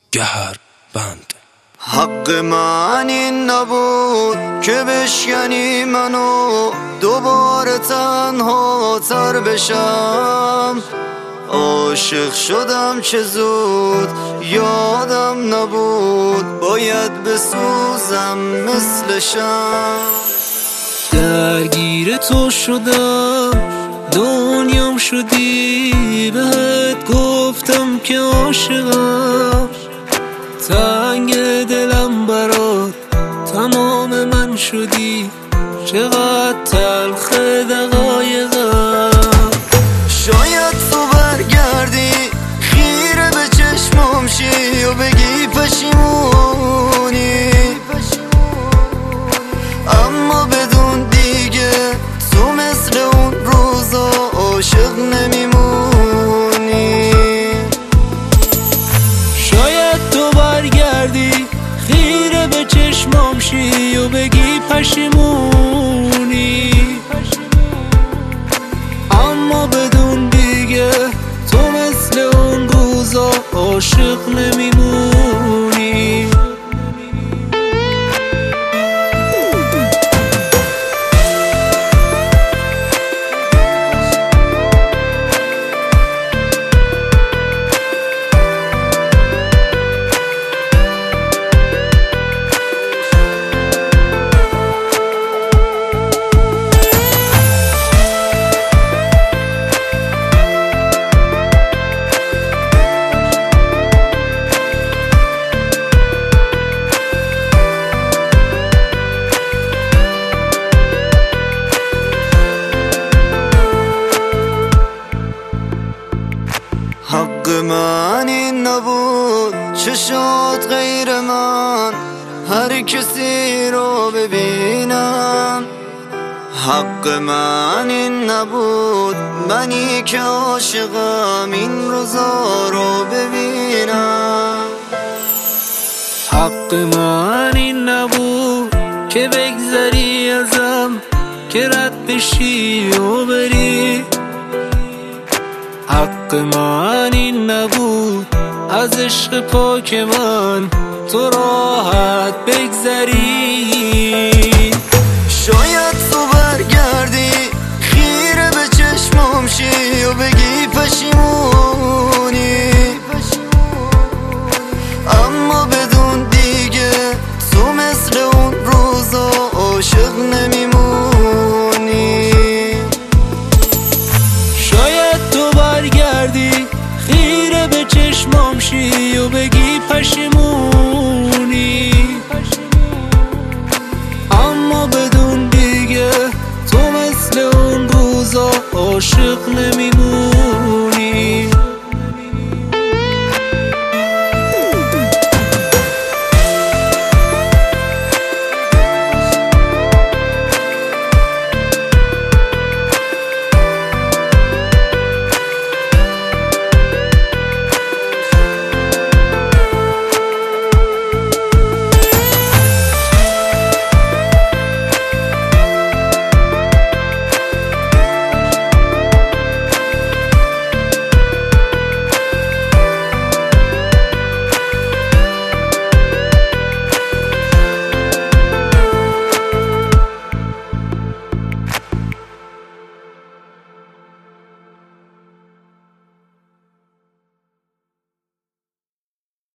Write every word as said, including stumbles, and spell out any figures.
گهر بند. حق من این نبود که بشکنی منو دوباره تنها تر بشم. عاشق شدم چه زود یادم نبود باید بسوزم مثل شم. درگیر تو شدم دنیام شدی، بهت گفتم که عاشقم. تنگ دلم برات تمام من شدی، چقدر تلخ دقایقم. شاید تو برگردی خیره به چشمام شی و بگی پشیمونی، اما بدون دیگه تو مثل اون روزا عاشق نمیمونی. شاید تو برگردی خیره به چشمام شی و بگی پشیمونی، اما بدون دیگه تو مثل اون روزا عاشق نمیمونی. حق من این نبود چشات غیر من هر کسی رو ببینم. حق من این نبود منی که عاشقم این روزا رو ببینم. حق من این نبود که بگذری ازم، که رد بشی و بری. حق من این نبود از عشق پاک من تو راحت بگذری. شاید تو برگردی خیره به چشمام شی و بگی پشیمونی، اما بدون دیگه تو مثل اون روزا عاشق نمیمونی. شاید تو برگردی خیره به چشمام شی و بگی پشیمونی، اما بدون دیگه تو مثل اون روزا عاشق نمیمونی.